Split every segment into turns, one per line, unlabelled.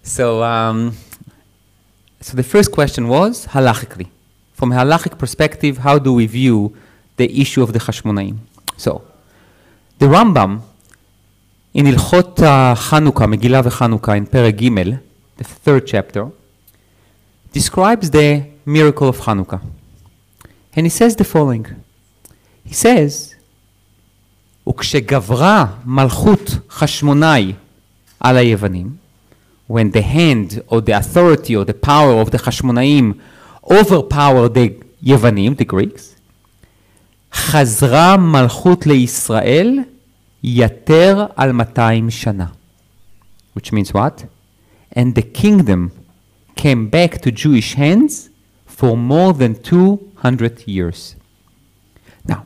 So the first question was halachically. From a halachic perspective, how do we view the issue of the Hashmonaim? So, the Rambam, in Ilchot Chanukah, Megillah v'Chanukah, in Perek Gimel, the third chapter, describes the miracle of Chanukah. And he says the following. He says, וכשגברה מלכות חשמונאי על היוונים, when the hand or the authority or the power of the Hashmonaim overpowered the Yevanim, the Greeks, חזרה מלכות לישראל יתר על 200 שנה. Which means what? And the kingdom came back to Jewish hands for more than 200 years. Now,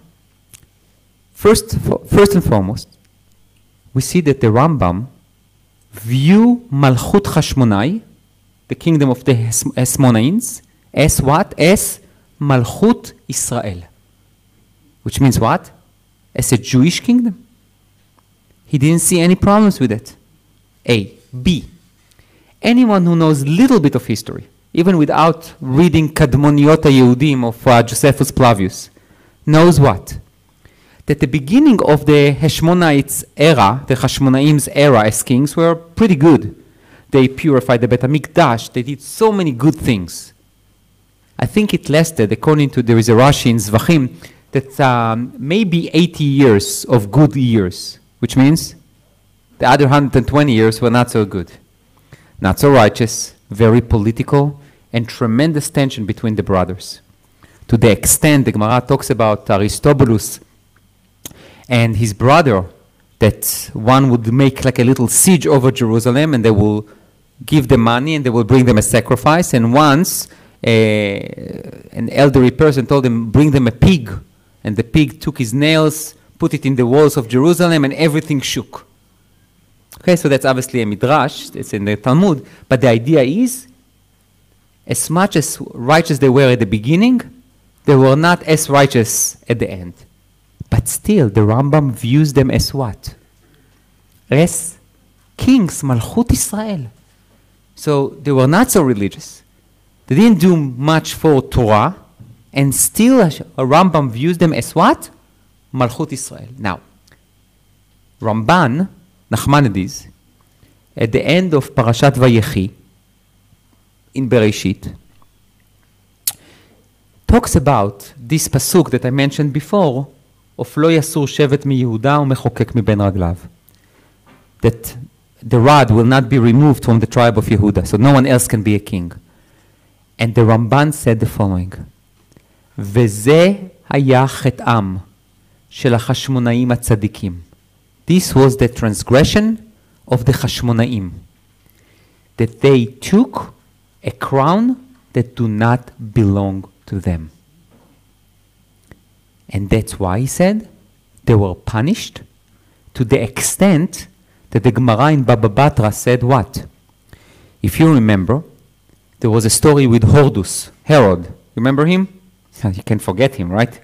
first and foremost, we see that the Rambam view Malchut Hashmonai, the kingdom of the Hasmonains, as what? As Malchut Israel. Which means what? As a Jewish kingdom. He didn't see any problems with it. A. B. Anyone who knows a little bit of history, even without reading Kadmoniot HaYehudim of Josephus Flavius, knows what? That the beginning of the Hashmonites era, the Hashmonaim's era as kings, were pretty good. They purified the Bet HaMikdash. They did so many good things. I think it lasted, according to there is a Rashi in Zvachim, that maybe 80 years of good years, which means the other 120 years were not so good. Not so righteous, very political, and tremendous tension between the brothers. To the extent the Gemara talks about Aristobulus and his brother, that one would make like a little siege over Jerusalem and they will give them money and they will bring them a sacrifice. And once an elderly person told them, bring them a pig. And the pig took his nails, put it in the walls of Jerusalem, and everything shook. Okay, so that's obviously a midrash, it's in the Talmud, but the idea is, as much as righteous they were at the beginning, they were not as righteous at the end. But still, the Rambam views them as what? As kings, Malchut Israel. So they were not so religious. They didn't do much for Torah, and still a Rambam views them as what? Malchut Israel. Now, Ramban, Nachmanides, at the end of Parashat Vayechi, in Bereshit, talks about this pasuk that I mentioned before, of lo yasur shevet mi Yehuda umechokek mi ben raglav. That the rod will not be removed from the tribe of Yehuda, so no one else can be a king. And the Ramban said the following, וזה היה חטאם של החשמונאים הצדיקים. This was the transgression of the Hashmonaim, that they took a crown that do not belong to them. And that's why he said they were punished to the extent that the Gemara in Baba Batra said what? If you remember, there was a story with Hordus, Herod. Remember him? You can't forget him, right?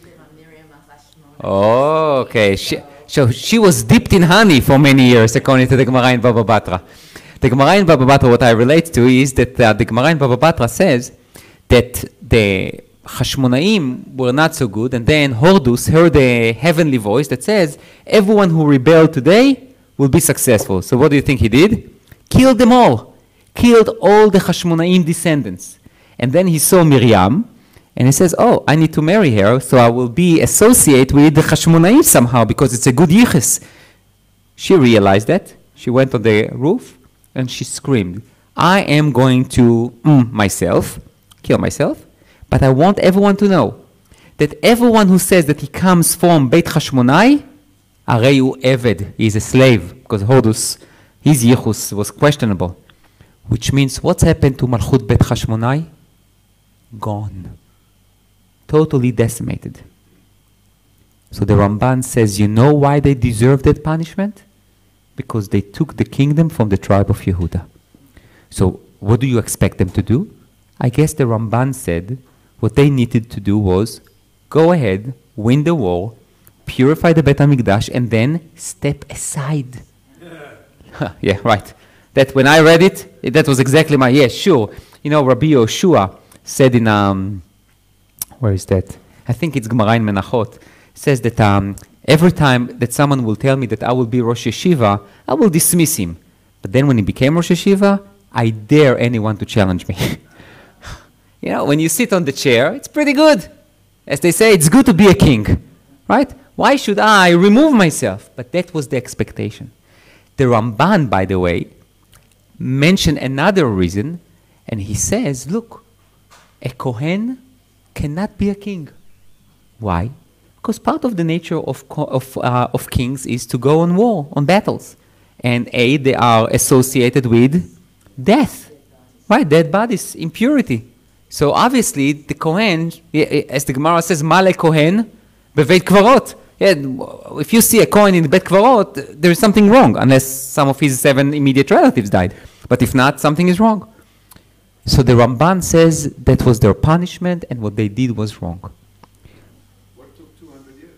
Oh, okay. So she was dipped in honey for many years, according to the Gemara in Baba Batra. The Gemara in Baba Batra, what I relate to is that the Gemara in Baba Batra says that the Hashmonaim were not so good, and then Hordus heard a heavenly voice that says, everyone who rebelled today will be successful. So what do you think he did? Killed them all. Killed all the Hashmonaim descendants. And then he saw Miriam, and he says, oh, I need to marry her, so I will be associated with the Hashmonaim somehow, because it's a good yichus. She realized that. She went on the roof, and she screamed, I am going to kill myself, but I want everyone to know that everyone who says that he comes from Beit Hashmonai, Areyu Eved, he is a slave, because Hordus, his yichus was questionable. Which means, what's happened to Malchut Beit Hashmonai? Gone. Totally decimated. So the Ramban says, you know why they deserved that punishment? Because they took the kingdom from the tribe of Yehuda. So what do you expect them to do? I guess the Ramban said what they needed to do was go ahead, win the war, purify the Bet HaMikdash, and then step aside. Yeah, right. that when I read it, that was exactly my, yes, sure. You know, Rabbi Yoshua said in, where is that? I think it's Gemara in Menachot, says that every time that someone will tell me that I will be Rosh Yeshiva, I will dismiss him. But then when he became Rosh Yeshiva, I dare anyone to challenge me. You know, when you sit on the chair, it's pretty good. As they say, it's good to be a king, right? Why should I remove myself? But that was the expectation. The Ramban, by the way, mentioned another reason, and he says, look, a Kohen cannot be a king. Why? Because part of the nature of kings is to go on war, on battles. And they are associated with death, right? Dead bodies, impurity. So obviously, the Kohen, as the Gemara says, Male Kohen beveit kvarot. Yeah, if you see a Kohen in the Bet Kvarot, there is something wrong, unless some of his 7 immediate relatives died. But if not, something is wrong. So the Ramban says that was their punishment, and what they did was wrong.
What took 200 years?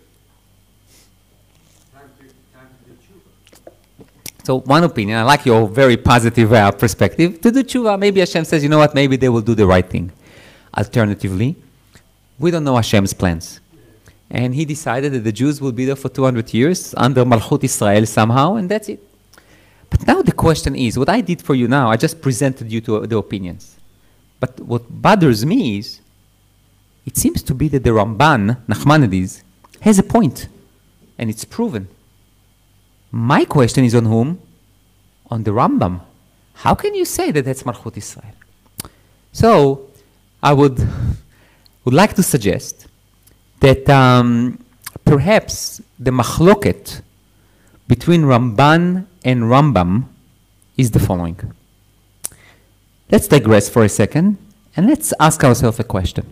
Time to do tshuva.
So one opinion, I like your very positive perspective. To do tshuva, maybe Hashem says, you know what, maybe they will do the right thing. Alternatively, we don't know Hashem's plans. And he decided that the Jews will be there for 200 years under Malchut Israel somehow, and that's it. But now the question is, what I did for you now, I just presented you to the opinions. But what bothers me is, it seems to be that the Ramban, Nachmanides, has a point, and it's proven. My question is on whom? On the Rambam. How can you say that that's Malchut Israel? So, I would like to suggest that perhaps the machloket between Ramban and Rambam is the following. Let's digress for a second, and let's ask ourselves a question.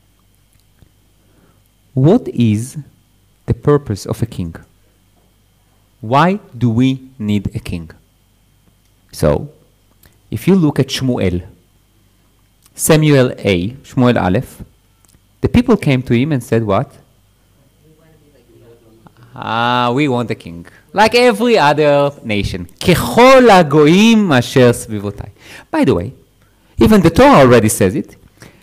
What is the purpose of a king? Why do we need a king? So, if you look at Shmuel, Samuel A, Shmuel Aleph, the people came to him and said what? We want a king. Like every other nation. Kechol hagoyim asher svivotai. By the way, even the Torah already says it.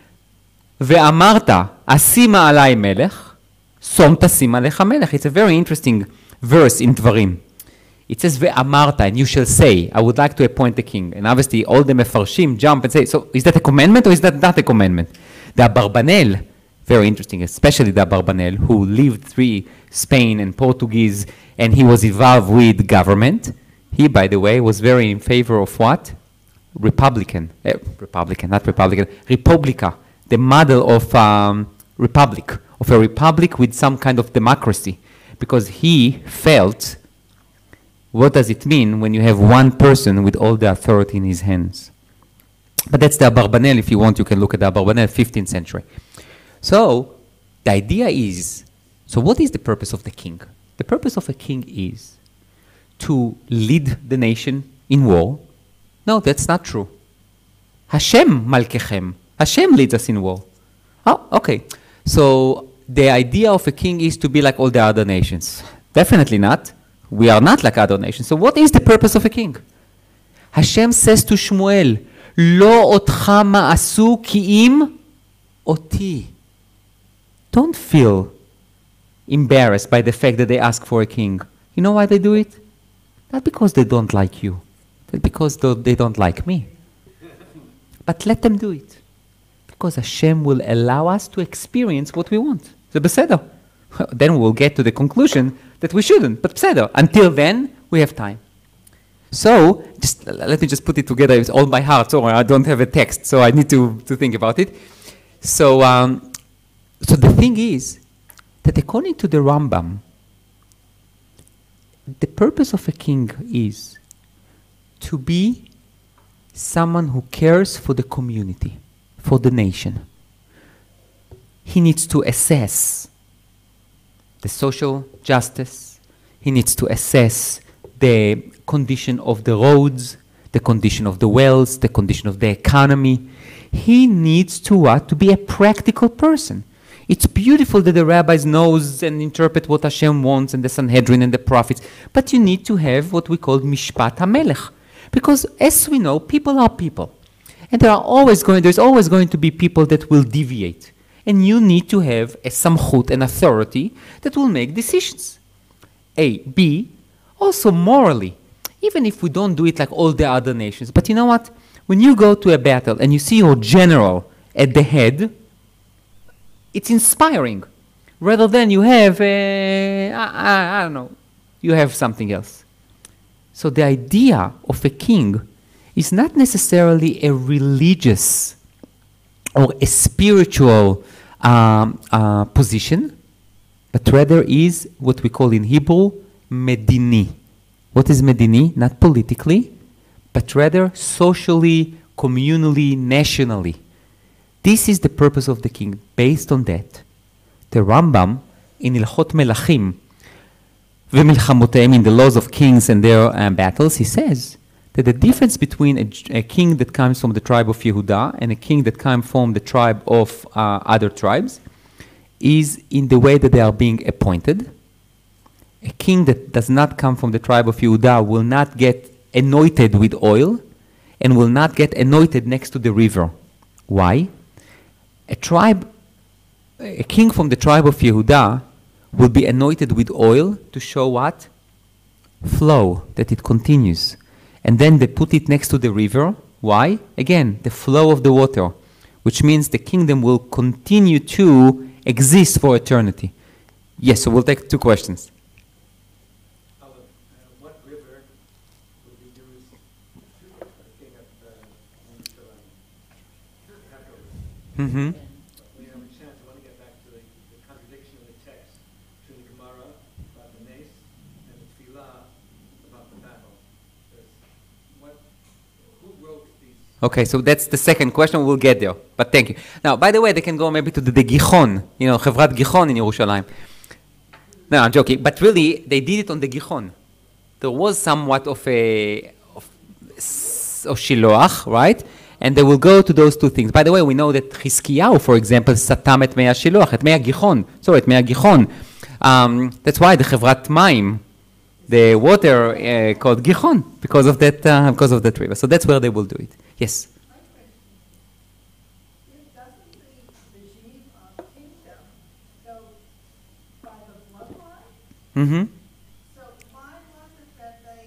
Ve'amarta asima alai melech, som tasim alecha melech. It's a very interesting verse in Dvarim. It says ve'amarta, and you shall say, I would like to appoint a king. And obviously all the mefarshim jump and say, so is that a commandment or is that not a commandment? The Abarbanel, very interesting, especially the Abarbanel, who lived through Spain and Portuguese, and he was involved with government. He, by the way, was very in favor of what? Republican, not Republican, Republica, the model of republic, of a republic with some kind of democracy, because he felt, what does it mean when you have one person with all the authority in his hands? But that's the Abarbanel. If you want, you can look at the Abarbanel, 15th century. So, the idea is, so what is the purpose of the king? The purpose of a king is to lead the nation in war. No, that's not true. Hashem malkechem. Hashem leads us in war. Oh, okay. So, the idea of a king is to be like all the other nations. Definitely not. We are not like other nations. So what is the purpose of a king? Hashem says to Shmuel, Lo otcha ma'asu ki im oti. Don't feel embarrassed by the fact that they ask for a king. You know why they do it? Not because they don't like you, but because they don't like me. But let them do it. Because Hashem will allow us to experience what we want. So beseder. Then we'll get to the conclusion that we shouldn't, but beseder. Until then, we have time. So, let me just put it together. It's all by heart. So I don't have a text, so I need to think about it. So, so the thing is that according to the Rambam, the purpose of a king is to be someone who cares for the community, for the nation. He needs to assess the social justice. He needs to assess the condition of the roads, the condition of the wells, the condition of the economy. He needs to what? To be a practical person. It's beautiful that the rabbis knows and interpret what Hashem wants and the Sanhedrin and the prophets, but you need to have what we call Mishpat HaMelech. Because as we know, people are people. And there's always going to be people that will deviate. And you need to have a samchut, an authority, that will make decisions. A. B, also morally. Even if we don't do it like all the other nations. But you know what? When you go to a battle and you see your general at the head, it's inspiring. Rather than you have, I don't know, you have something else. So the idea of a king is not necessarily a religious or a spiritual position, but rather is what we call in Hebrew, medini. What is medini? Not politically, but rather socially, communally, nationally. This is the purpose of the king. Based on that, the Rambam in Ilchot Melachim, V'milchamoteim, in the laws of kings and their battles, he says that the difference between a king that comes from the tribe of Yehuda and a king that comes from the tribe of other tribes is in the way that they are being appointed. A king that does not come from the tribe of Yehuda will not get anointed with oil and will not get anointed next to the river. Why? A king from the tribe of Yehuda will be anointed with oil to show what? Flow, that it continues. And then they put it next to the river. Why? Again, the flow of the water, which means the kingdom will continue to exist for eternity. Yes, so we'll take two questions.
What river would be used for the king of Jerusalem?
Mm-hmm.
We have a chance. I want to get back to the contradiction of the text between the Gemara about the mace and the Tefillah about the battle. Who wrote these?
Okay, so that's the second question. We'll get there. But thank you. Now, by the way, they can go maybe to the Gichon, Chevrat Gichon in Yerushalayim. No, I'm joking. But really, they did it on the Gichon. There was somewhat of shiloach, right? And they will go to those two things. By the way, we know that Chizkiyahu, for example, satam et mei shiloach, et mei Gichon. Sorry, et mei Gichon. That's why the Chevrat Maim, the water called Gichon, because of that river. So that's where they will do it. Yes.
Doesn't the regime of kingdom go by the bloodline?
Mm-hmm.
So why was it that they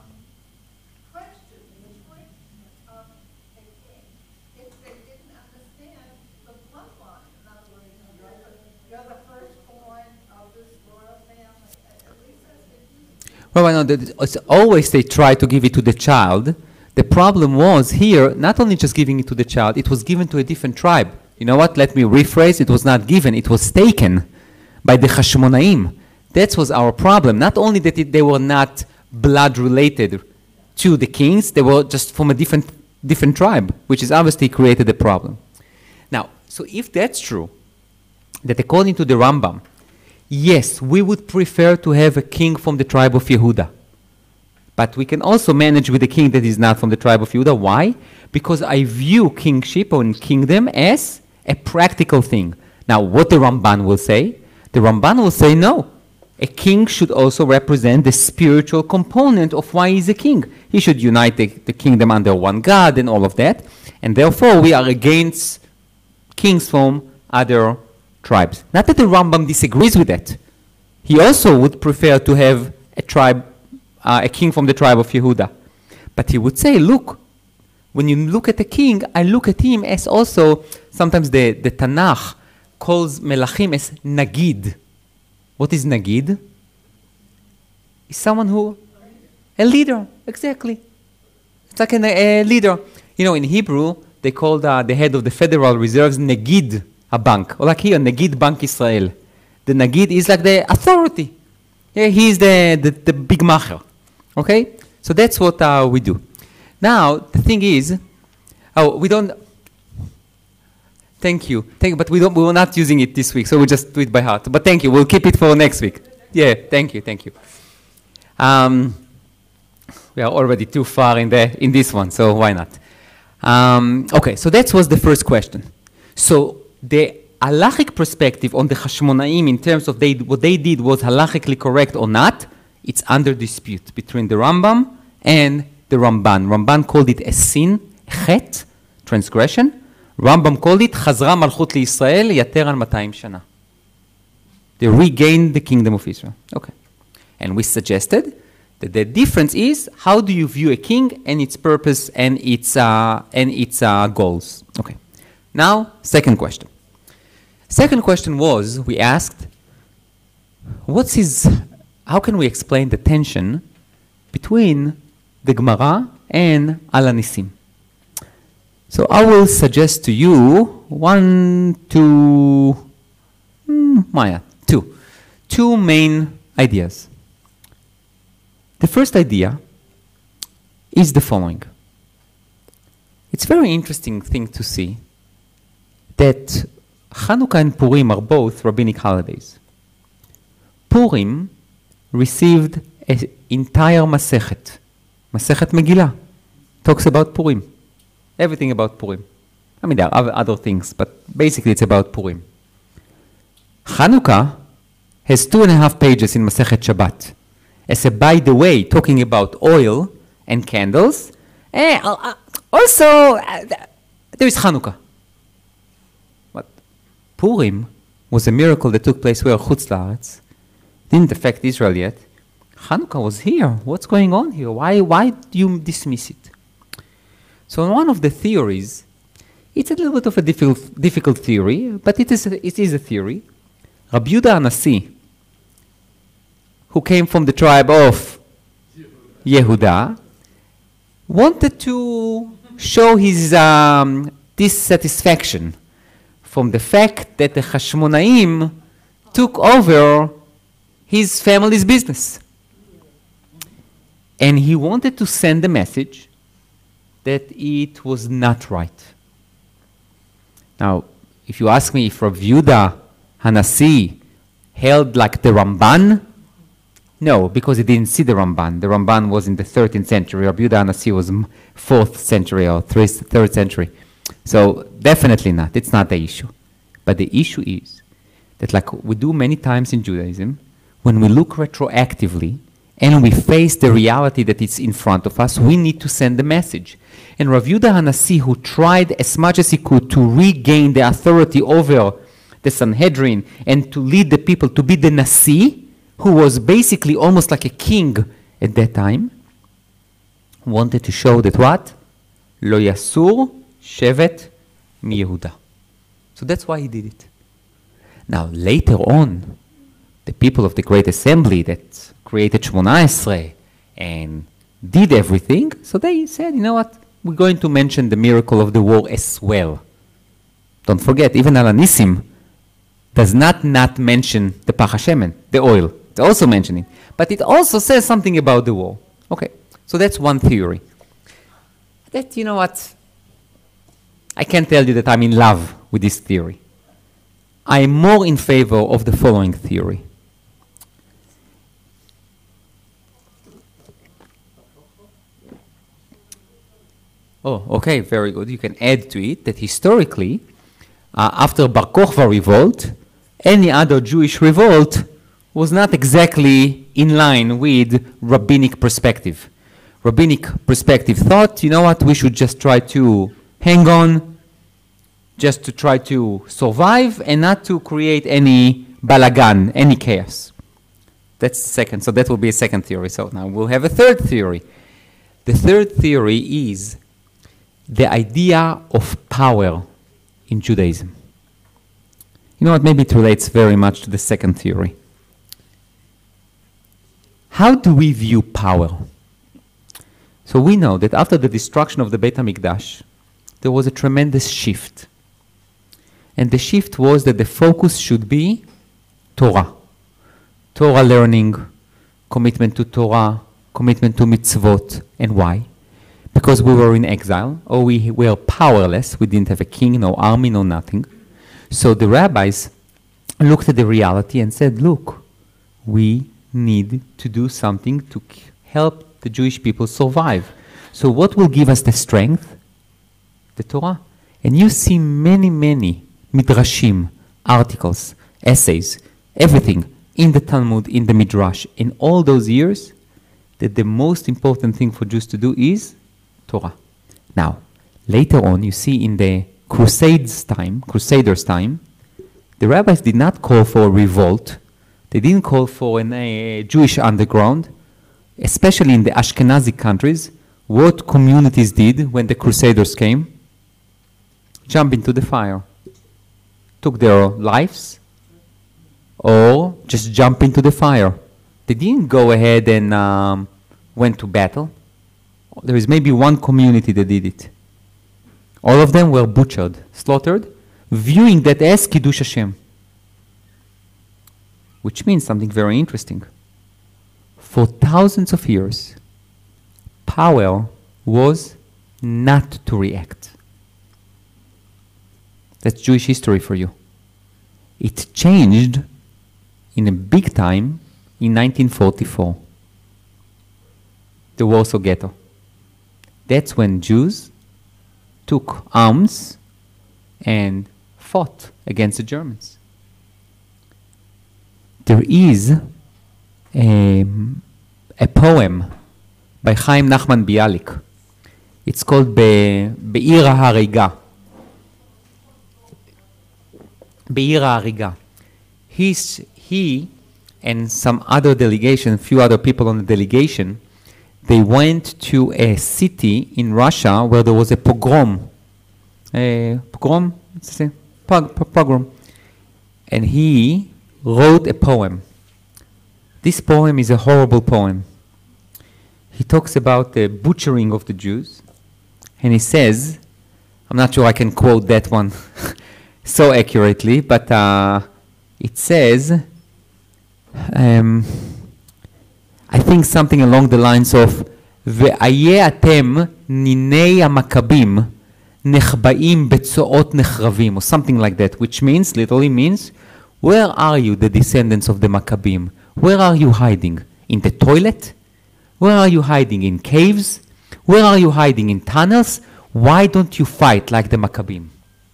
questioned the choice of a king if they didn't understand the bloodline? In other words, you're the firstborn of this royal family. At least that's confusing.
Well, I know that it's always they try to give it to the child. The problem was here, not only just giving it to the child, it was given to a different tribe. You know what? Let me rephrase. It was not given. It was taken by the Hashmonaim. That was our problem. Not only that they were not blood related to the kings, they were just from a different tribe, which is obviously created a problem. Now, so if that's true, that according to the Rambam, yes, we would prefer to have a king from the tribe of Yehuda. But we can also manage with a king that is not from the tribe of Yehuda. Why? Because I view kingship or kingdom as a practical thing. Now, what the Ramban will say? The Ramban will say, no. A king should also represent the spiritual component of why he's a king. He should unite the kingdom under one God and all of that. And therefore, we are against kings from other tribes. Not that the Rambam disagrees with that. He also would prefer to have a king from the tribe of Yehuda. But he would say, look, when you look at a king, I look at him as also, sometimes the Tanakh calls Melachim as Nagid. What is Nagid? Is someone who, a leader, exactly. It's like a leader. In Hebrew, they call the head of the Federal Reserves Nagid a bank. Or like here, Nagid Bank Israel. The Nagid is like the authority. Yeah, he's the big macher. Okay? So that's what we do. Now, the thing is, we don't, thank you, but we were not using it this week, so we'll just do it by heart. But thank you, we'll keep it for next week. Yeah, thank you. We are already too far in this one, so why not? Okay, so that was the first question. So the halachic perspective on the Hashmonaim in terms of what they did was halachically correct or not, it's under dispute between the Rambam and the Ramban. Ramban called it a sin, chet, transgression. Rambam called it Chazra Malchut LiYisrael Yater al 200 Shana. They regained the kingdom of Israel. Okay. And we suggested that the difference is how do you view a king and its purpose and its goals. Okay. Now, second question. Second question was, we asked, how can we explain the tension between the Gemara and Al HaNisim? So I will suggest to you two main ideas. The first idea is the following. It's a very interesting thing to see that Hanukkah and Purim are both rabbinic holidays. Purim received an entire Masechet. Masechet Megillah talks about Purim. Everything about Purim. I mean, there are other things, but basically it's about Purim. Hanukkah has 2.5 pages in Masechet Shabbat. As a by the way, talking about oil and candles. Also, there is Hanukkah. But Purim was a miracle that took place where Chutz La'aretz didn't affect Israel yet. Hanukkah was here. What's going on here? Why do you dismiss it? So one of the theories, it's a little bit of a difficult theory, but it is a theory. Rabbi Yehuda HaNasi, who came from the tribe of Yehuda, wanted to show his dissatisfaction from the fact that the Hashmonaim took over his family's business. And he wanted to send a message that it was not right. Now, if you ask me if Rabbi Yehuda HaNasi held like the Ramban, no, because he didn't see the Ramban. The Ramban was in the 13th century. Rabbi Yehuda HaNasi was 4th century or 3rd century. So definitely not. It's not the issue. But the issue is that, like we do many times in Judaism, when we look retroactively and we face the reality that it's in front of us, we need to send a message. And Rabbi Yehuda HaNasi, who tried as much as he could to regain the authority over the Sanhedrin and to lead the people to be the Nasi, who was basically almost like a king at that time, wanted to show that what? Lo yasur shevet mi Yehuda. So that's why he did it. Now, later on, the people of the Great Assembly that created Shmona Esrei and did everything, so they said, you know what? We're going to mention the miracle of the war as well. Don't forget, even Al HaNisim does not mention the Pach HaShemen, the oil. It's also mentioning. But it also says something about the war. Okay, so that's one theory. That, you know what? I can't tell you that I'm in love with this theory. I'm more in favor of the following theory. Oh, okay, very good. You can add to it that historically, after Bar Kokhba revolt, any other Jewish revolt was not exactly in line with rabbinic perspective. Rabbinic perspective thought, you know what, we should just try to hang on, just to try to survive and not to create any balagan, any chaos. That's the second, so that will be a second theory. So now we'll have a third theory. The third theory is the idea of power in Judaism. You know what, maybe it relates very much to the second theory. How do we view power? So we know that after the destruction of the Beit HaMikdash, there was a tremendous shift. And the shift was that the focus should be Torah. Torah learning, commitment to Torah, commitment to mitzvot. And why? Because we were in exile, or we were powerless. We didn't have a king, no army, no nothing. So the rabbis looked at the reality and said, look, we need to do something to help the Jewish people survive. So what will give us the strength? The Torah. And you see many, many midrashim, articles, essays, everything in the Talmud, in the Midrash. In all those years, that the most important thing for Jews to do is Torah. Now, later on, you see in the Crusaders' time, the rabbis did not call for a revolt. They didn't call for a Jewish underground, especially in the Ashkenazi countries. What communities did when the Crusaders came? Jump into the fire. Took their lives, or just jump into the fire. They didn't go ahead and went to battle. There is maybe one community that did it. All of them were butchered, slaughtered, viewing that as Kiddush Hashem. Which means something very interesting. For thousands of years, power was not to react. That's Jewish history for you. It changed in a big time in 1944. The Warsaw Ghetto. That's when Jews took arms and fought against the Germans. There is a poem by Chaim Nachman Bialik. It's called Be'ir HaHariga. Be'ir HaHariga. He and some other delegation, few other people on the delegation, they went to a city in Russia where there was a pogrom. Pogrom? Pogrom. And he wrote a poem. This poem is a horrible poem. He talks about the butchering of the Jews, and he says, I'm not sure I can quote that one so accurately, but it says, I think something along the lines of, "Ve'aye atem ninei hamakabim nechba'im betzoot nechravim," or something like that, which means, literally means, where are you, the descendants of the Maccabim? Where are you hiding? In the toilet? Where are you hiding? In caves? Where are you hiding? In tunnels? Why don't you fight like the Maccabim?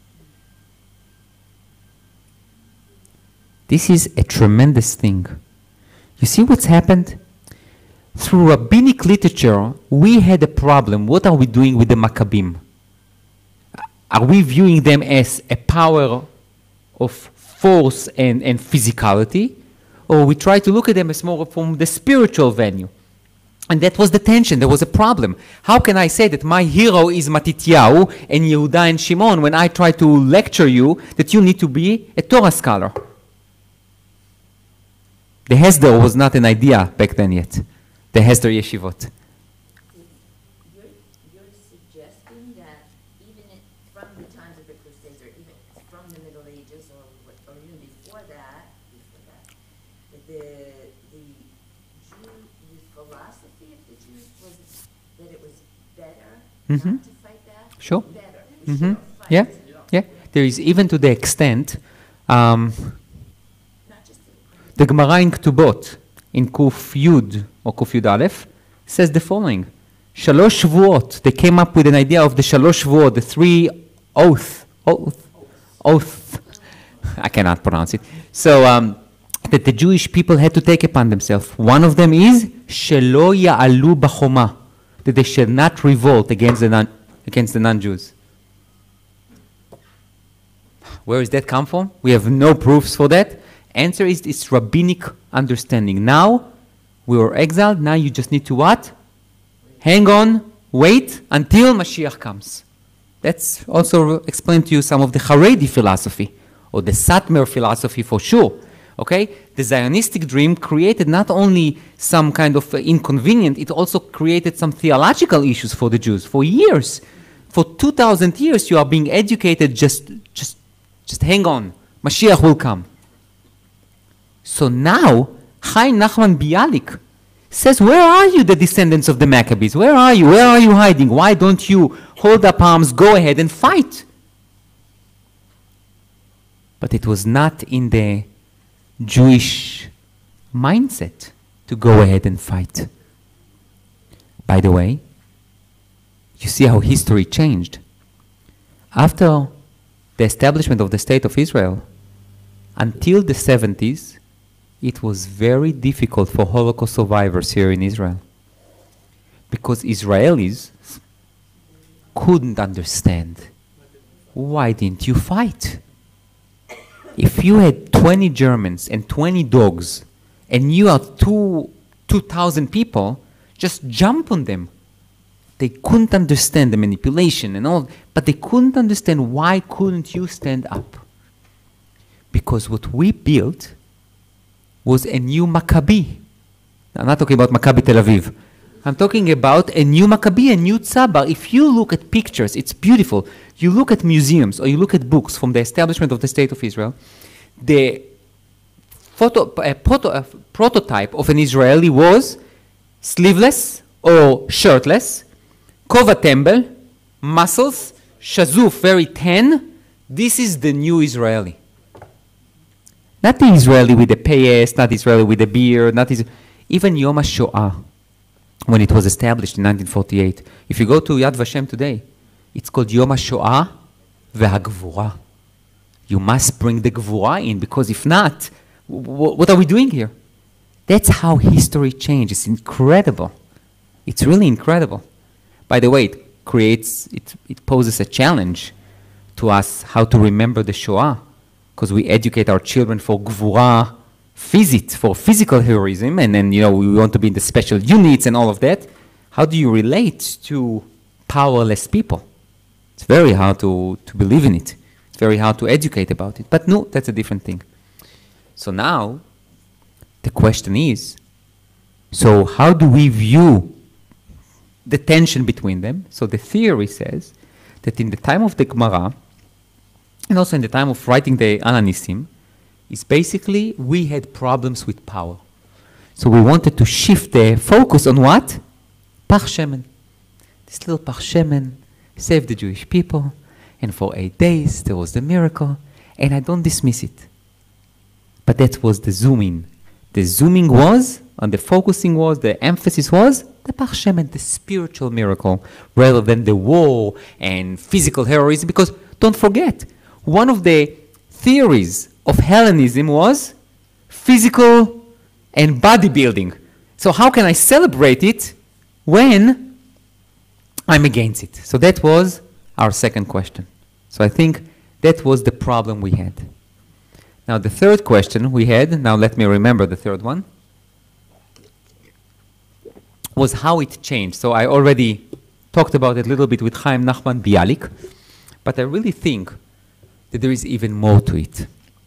This is a tremendous thing. You see what's happened? Through rabbinic literature, we had a problem. What are we doing with the Maccabim? Are we viewing them as a power of force and physicality? Or we try to look at them as more from the spiritual venue? And that was the tension. There was a problem. How can I say that my hero is Matityahu and Yehuda and Shimon when I try to lecture you that you need to be a Torah scholar? The Hesder was not an idea back then yet. The Hesder Yeshivot.
You're suggesting that even from the times of the Crusades, or even from the Middle Ages, or even before that, that the philosophy of the Jews was that it was better not to fight that?
Sure.
Better.
Yeah, yeah. There is even to the extent, the Gemara in Ktubot, in Kuf Yud, or Kuf Yud Aleph, says the following. Shalosh Shvuot, they came up with an idea of the Shalosh Shvuot, the three oath. I cannot pronounce it. So, that the Jewish people had to take upon themselves. One of them is, Shelo Ya'alu B'choma, that they shall not revolt against the non-Jews. Where does that come from? We have no proofs for that. Answer is it's rabbinic understanding. Now, we were exiled, now you just need to what? Hang on, wait until Mashiach comes. That's also explained to you some of the Haredi philosophy, or the Satmar philosophy for sure. Okay? The Zionistic dream created not only some kind of inconvenience, it also created some theological issues for the Jews. For years, for 2,000 years, you are being educated, just hang on, Mashiach will come. So now, Chaim Nachman Bialik says, where are you, the descendants of the Maccabees? Where are you? Where are you hiding? Why don't you hold up arms, go ahead and fight? But it was not in the Jewish mindset to go ahead and fight. By the way, you see how history changed. After the establishment of the State of Israel, until the 70s, it was very difficult for Holocaust survivors here in Israel. Because Israelis couldn't understand. Why didn't you fight? If you had 20 Germans and 20 dogs, and you are 2,000 people, just jump on them. They couldn't understand the manipulation and all, but they couldn't understand why couldn't you stand up. Because what we built was a new Maccabi. I'm not talking about Maccabi Tel Aviv. I'm talking about a new Maccabi, a new Tzabar. If you look at pictures, it's beautiful. You look at museums or you look at books from the establishment of the State of Israel, the prototype of an Israeli was sleeveless or shirtless, kova tembel, muscles, shazuf, very tan. This is the new Israeli. Not the Israeli with the payas, not Israeli with the beard, even Yom HaShoah, when it was established in 1948. If you go to Yad Vashem today, it's called Yom HaShoah veHaGvura. You must bring the Gvura in, because if not, what are we doing here? That's how history changes. It's incredible. It's really incredible. By the way, it poses a challenge to us how to remember the Shoah, because we educate our children for Gvura, for physical heroism, and then we want to be in the special units and all of that. How do you relate to powerless people? It's very hard to believe in it. It's very hard to educate about it. But no, that's a different thing. So now, the question is, so how do we view the tension between them? So the theory says that in the time of the Gemara, and also in the time of writing the Ananissim, is basically we had problems with power. So we wanted to shift the focus on what? Pach Shemen. This little Pach Shemen saved the Jewish people, and for 8 days there was the miracle, and I don't dismiss it. But that was the zooming. The zooming was, and the focusing was, the emphasis was the Pach Shemen, the spiritual miracle, rather than the war and physical heroism. Because don't forget, one of the theories of Hellenism was physical and bodybuilding. So how can I celebrate it when I'm against it? So that was our second question. So I think that was the problem we had. Now the third question we had, now let me remember the third one, was how it changed. So I already talked about it a little bit with Chaim Nachman Bialik, but I really think that there is even more to it.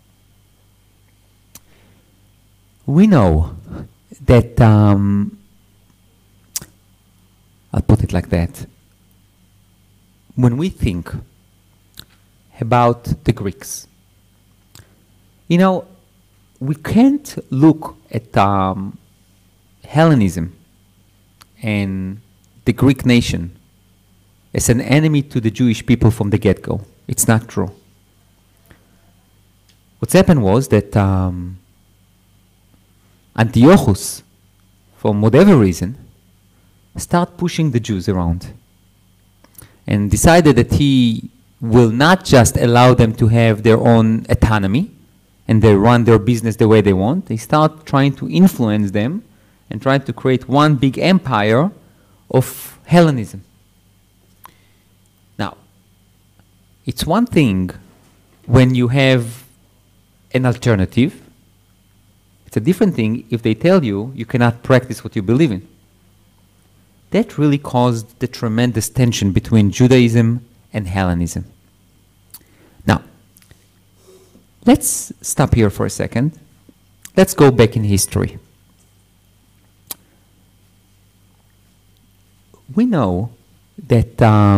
We know that, I'll put it like that, when we think about the Greeks, we can't look at Hellenism and the Greek nation as an enemy to the Jewish people from the get-go. It's not true. What's happened was that Antiochus, for whatever reason, started pushing the Jews around and decided that he will not just allow them to have their own autonomy and they run their business the way they want. They start trying to influence them and trying to create one big empire of Hellenism. Now, it's one thing when you have an alternative. It's a different thing if they tell you you cannot practice what you believe in. That really caused the tremendous tension between Judaism and Hellenism. Now, let's stop here for a second. Let's go back in history. We know that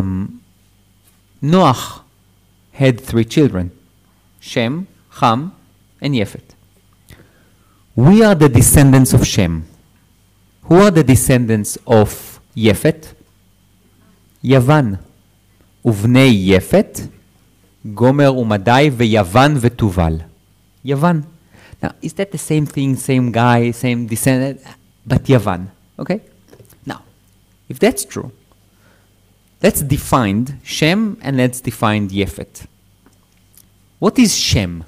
Noach had 3 children, Shem, Ham, and Yefet. We are the descendants of Shem. Who are the descendants of Yefet? Yavan. Uvnei Yefet, Gomer uMadai veYavan veTuval. Yavan. Now, is that the same thing, same guy, same descendant? But Yavan, okay? Now, if that's true, let's define Shem and let's define Yefet. What is Shem?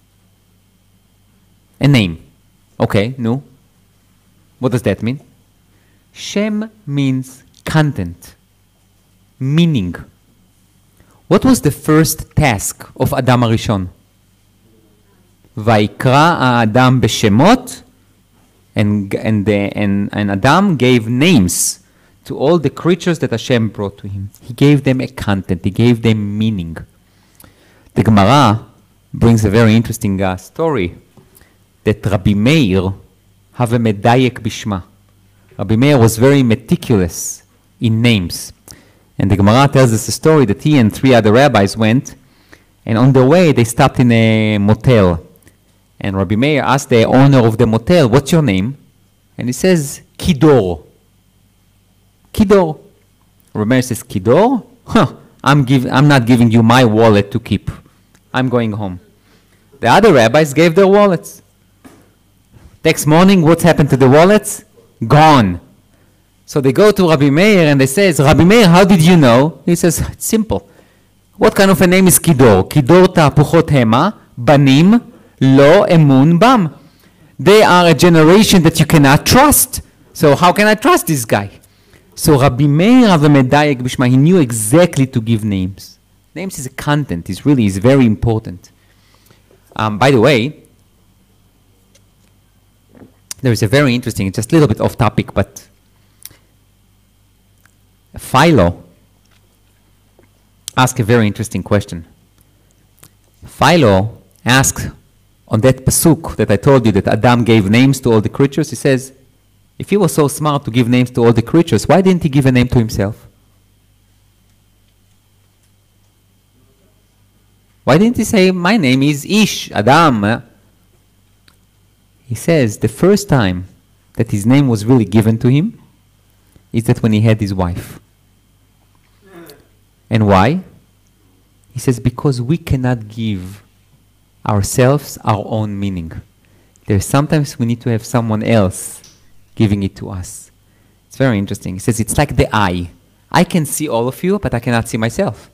A name. Okay, no. What does that mean? Shem means content, meaning. What was the first task of Adam HaRishon? Vayikra Adam b'shemot, and Adam gave names to all the creatures that Hashem brought to him. He gave them a content, he gave them meaning. The Gemara brings a very interesting story that Rabbi Meir have a medayek bishma. Rabbi Meir was very meticulous in names. And the Gemara tells us a story that he and 3 other rabbis went, and on their way they stopped in a motel. And Rabbi Meir asked the owner of the motel, "What's your name?" And he says, "Kidor." Kidor. Rabbi Meir says, "Kidor? Huh, I'm not giving you my wallet to keep. I'm going home." The other rabbis gave their wallets. Next morning, what's happened to the wallets? Gone. So they go to Rabbi Meir and they say, "Rabbi Meir, how did you know?" He says, "It's simple. What kind of a name is Kidor? Kidor ta'apuchot hema, banim lo emun bam." They are a generation that you cannot trust. So how can I trust this guy? So Rabbi Meir of Medayek Bishma, he knew exactly to give names. Names is a content, is very important. By the way, there is a very interesting, just a little bit off topic, but Philo asked a very interesting question. Philo asked on that pasuk that I told you that Adam gave names to all the creatures, he says, if he was so smart to give names to all the creatures, why didn't he give a name to himself? Why didn't he say, my name is Ish, Adam? He says the first time that his name was really given to him is that when he had his wife. And why? He says, because we cannot give ourselves our own meaning. There's sometimes we need to have someone else giving it to us. It's very interesting. He says, it's like the eye. I can see all of you, but I cannot see myself.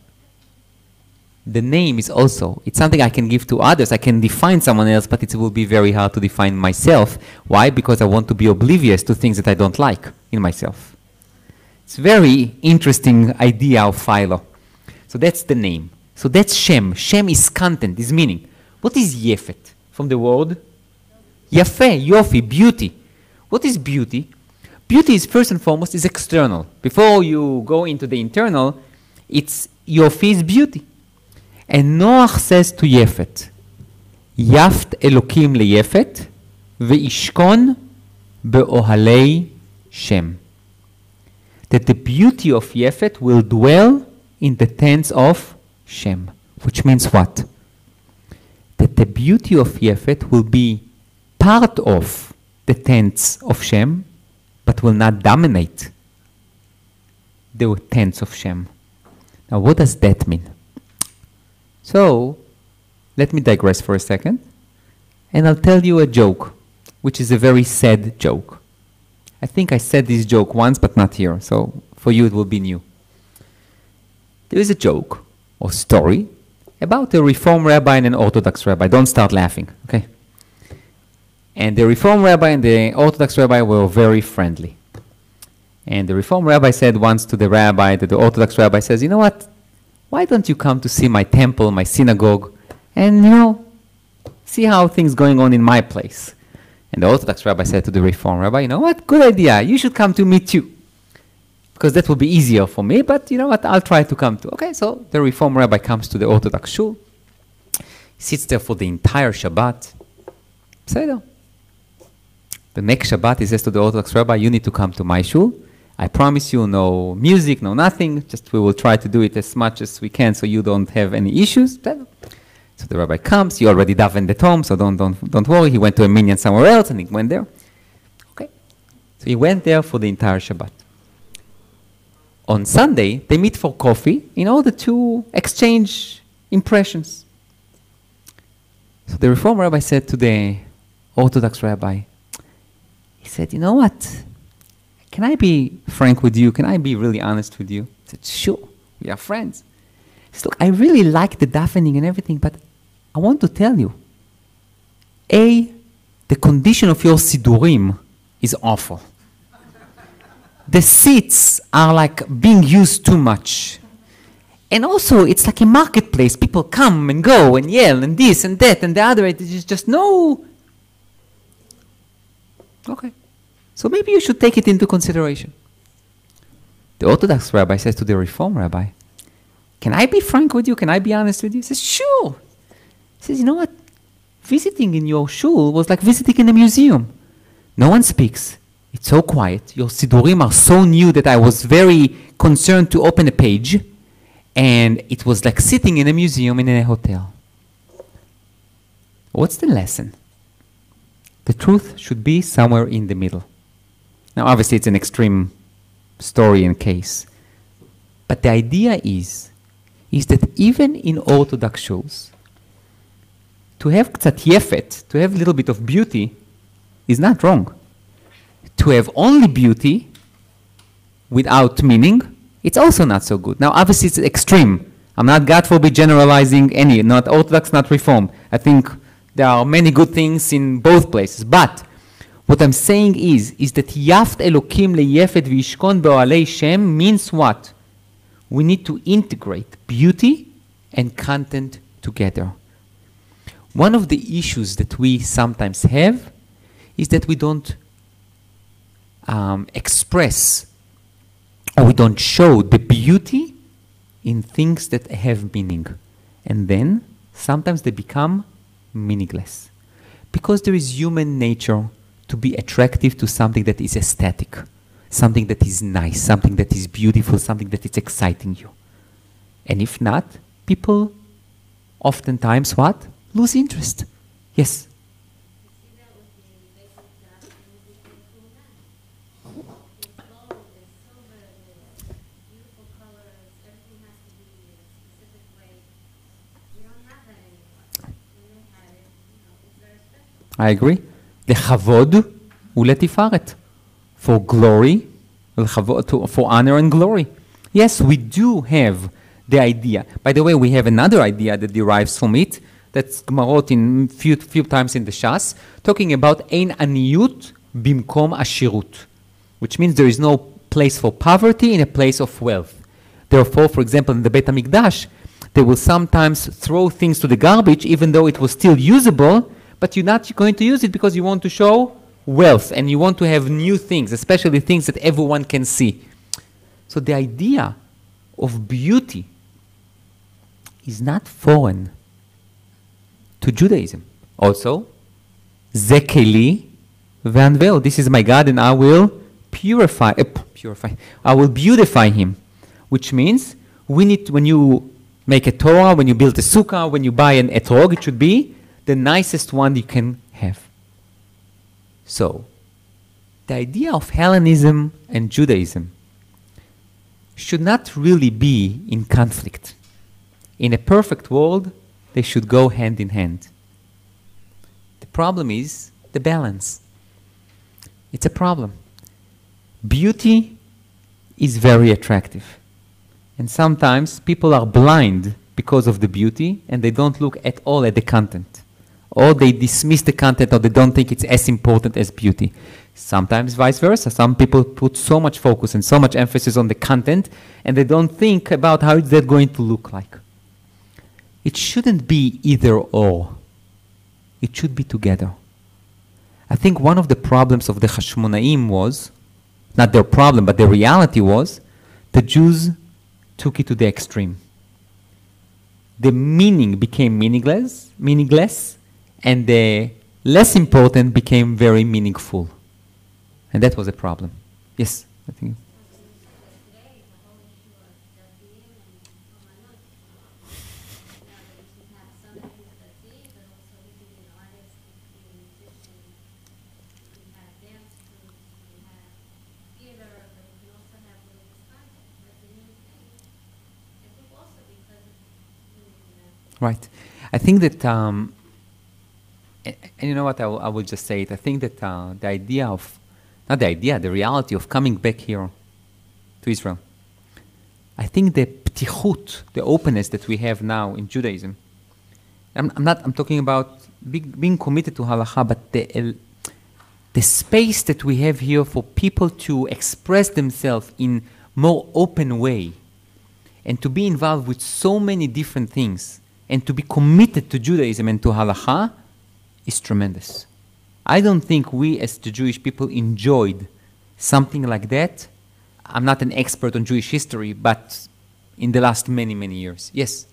The name is also, it's something I can give to others. I can define someone else, but it will be very hard to define myself. Why? Because I want to be oblivious to things that I don't like in myself. It's a very interesting idea of Philo. So that's the name. So that's Shem. Shem is content, is meaning. What is Yefet? From the word? Yafeh, Yofi, beauty. What is beauty? Beauty is first and foremost is external. Before you go into the internal, it's Yofi is beauty. And Noach says to Yefet, Yaft Elokim leyefet, ve'ishkon be'ohalei Shem. That the beauty of Yefet will dwell in the tents of Shem. Which means what? That the beauty of Yefet will be part of the tents of Shem, but will not dominate the tents of Shem. Now what does that mean? So, let me digress for a second, and I'll tell you a joke, which is a very sad joke. I think I said this joke once, but not here, so for you it will be new. There is a joke, or story, about a Reform rabbi and an Orthodox rabbi. Don't start laughing, okay? And the Reform rabbi and the Orthodox rabbi were very friendly. And the Reform rabbi said once to the rabbi, that the Orthodox rabbi says, you know what? Why don't you come to see my temple, my synagogue, and, see how things going on in my place? And the Orthodox rabbi said to the Reform rabbi, you know what? Good idea. You should come to me too. Because that will be easier for me, but you know what? I'll try to come too. Okay, so the Reform rabbi comes to the Orthodox shul, sits there for the entire Shabbat. Seder. The next Shabbat, he says to the Orthodox rabbi, you need to come to my shul. I promise you, no music, no nothing. Just we will try to do it as much as we can so you don't have any issues. So the rabbi comes. He already davened at home, so don't worry. He went to a minyan somewhere else and he went there. Okay. So he went there for the entire Shabbat. On Sunday, they meet for coffee in order to exchange impressions. So the Reform rabbi said to the Orthodox rabbi, he said, you know what? Can I be frank with you? Can I be really honest with you? I said, sure, we are friends. He said, look, I really like the davening and everything, but I want to tell you, the condition of your sidurim is awful. the seats are like being used too much. And also, it's like a marketplace. People come and go and yell and this and that and the other. It's just no. Okay. So maybe you should take it into consideration. The Orthodox rabbi says to the Reform rabbi, can I be frank with you? Can I be honest with you? He says, sure. He says, you know what? Visiting in your shul was like visiting in a museum. No one speaks. It's so quiet. Your sidurim are so new that I was very concerned to open a page. And it was like sitting in a museum in a hotel. What's the lesson? The truth should be somewhere in the middle. Now, obviously, it's an extreme story and case. But the idea is that even in Orthodox shuls, to have ktsat yefet, to have a little bit of beauty, is not wrong. To have only beauty without meaning, it's also not so good. Now, obviously, it's extreme. I'm not, God forbid, generalizing any, not Orthodox, not Reform. I think there are many good things in both places. But what I'm saying is that Yaft Elokim leyefet v'yishkon be'ohalei Shem means what? We need to integrate beauty and content together. One of the issues that we sometimes have is that we don't express or we don't show the beauty in things that have meaning. And then sometimes they become meaningless. Because there is human nature to be attractive to something that is aesthetic, something that is nice, something that is beautiful, something that is exciting you. And if not, people oftentimes what? Lose interest. Yes? I agree. Lechavod uletifaret. For glory, for honor and glory. Yes, we do have the idea. By the way, we have another idea that derives from it. That's Gemarot in few times in the Shas, talking about ein aniyut bimkom ashirut, which means there is no place for poverty in a place of wealth. Therefore, for example, in the Beit HaMikdash, they will sometimes throw things to the garbage even though it was still usable, but you're not going to use it because you want to show wealth and you want to have new things, especially things that everyone can see. So the idea of beauty is not foreign to Judaism. Also, Zekeli Vanveo, this is my God and I will purify. I will beautify him. Which means, we need to, when you make a Torah, when you build a sukkah, when you buy an etrog, it should be the nicest one you can have. So, the idea of Hellenism and Judaism should not really be in conflict. In a perfect world, they should go hand in hand. The problem is the balance. It's a problem. Beauty is very attractive. And sometimes people are blind because of the beauty and they don't look at all at the content. Or they dismiss the content or they don't think it's as important as beauty. Sometimes vice versa. Some people put so much focus and so much emphasis on the content and they don't think about how is that going to look like. It shouldn't be either or. It should be together. I think one of the problems of the Hashmonaim was, not their problem, but the reality was, the Jews took it to the extreme. The meaning became meaningless, and the less important became very meaningful. And that was a problem. Yes, I think. Right. I think that, and you know what, I will just say it. I think that the idea of, not the idea, the reality of coming back here to Israel, I think the ptichut, the openness that we have now in Judaism, I'm talking about being committed to halakha, but the space that we have here for people to express themselves in more open way and to be involved with so many different things and to be committed to Judaism and to Halakha is tremendous. I don't think we as the Jewish people enjoyed something like that. I'm not an expert on Jewish history, but in the last many, many years. Yes?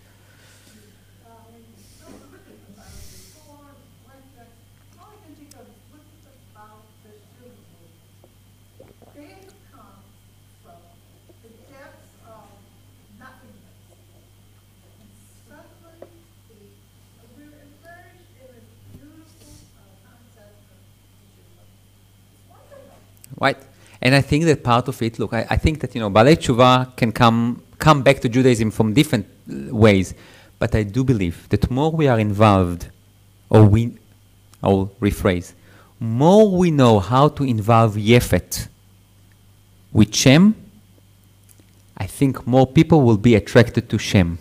Right. And I think that part of it, look, I think that, Balei Tshuva can come back to Judaism from different ways. But I do believe that more we are involved, I'll rephrase, more we know how to involve Yefet with Shem, I think more people will be attracted to Shem.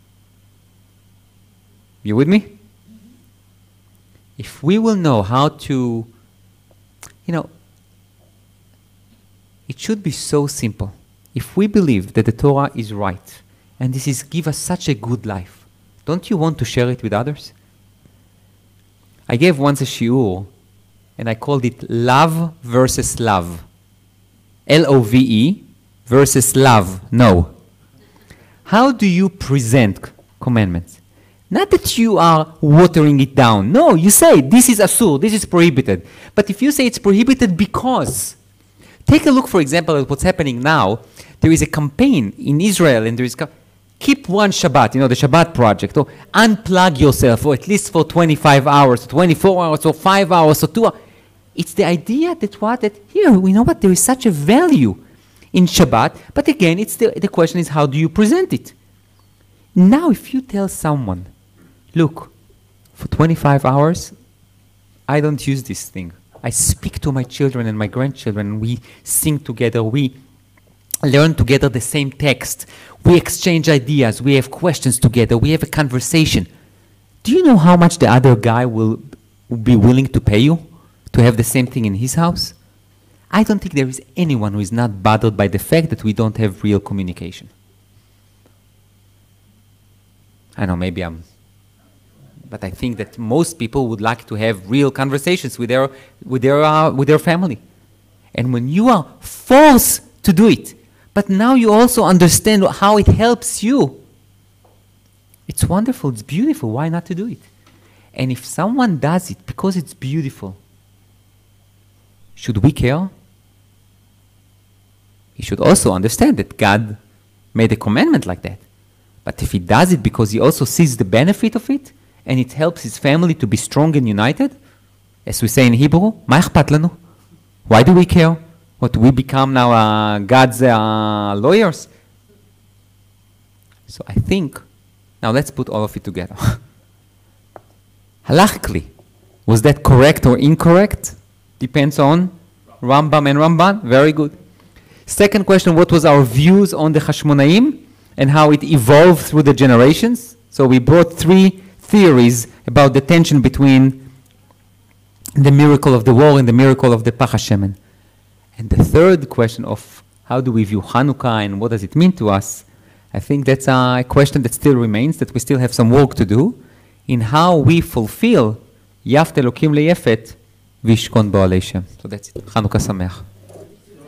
You with me? If we will know how to, it should be so simple. If we believe that the Torah is right, and this is give us such a good life, don't you want to share it with others? I gave once a shiur, and I called it love versus love. L-O-V-E versus love. No. How do you present commandments? Not that you are watering it down. No, you say, this is asur, this is prohibited. But if you say it's prohibited because, take a look, for example, at what's happening now. There is a campaign in Israel, and there is keep one Shabbat, the Shabbat project, or unplug yourself, or at least for 25 hours, 24 hours, or 5 hours, or 2 hours. It's the idea that here, there is such a value in Shabbat, but again, the question is, how do you present it? Now, if you tell someone, look, for 25 hours, I don't use this thing. I speak to my children and my grandchildren. We sing together. We learn together the same text. We exchange ideas. We have questions together. We have a conversation. Do you know how much the other guy will be willing to pay you to have the same thing in his house? I don't think there is anyone who is not bothered by the fact that we don't have real communication. I know, but I think that most people would like to have real conversations with their family. And when you are forced to do it, but now you also understand how it helps you, it's wonderful, it's beautiful. Why not to do it? And if someone does it because it's beautiful, should we care? He should also understand that God made a commandment like that. But if he does it because he also sees the benefit of it, and it helps his family to be strong and united, as we say in Hebrew, מה אכפת לנו? Why do we care? What, we become now God's lawyers? So I think, now let's put all of it together. Halachically, was that correct or incorrect? Depends on Rambam and Ramban. Very good. Second question, what was our views on the Hashmonaim and how it evolved through the generations? So we brought 3 theories about the tension between the miracle of the war and the miracle of the Pach HaShemen. And the third question of how do we view Hanukkah and what does it mean to us, I think that's a question that still remains, that we still have some work to do in how we fulfill Yaft Elokim Leyefet Vishkon Bo'alei Shem. So that's it. Hanukkah Sameach.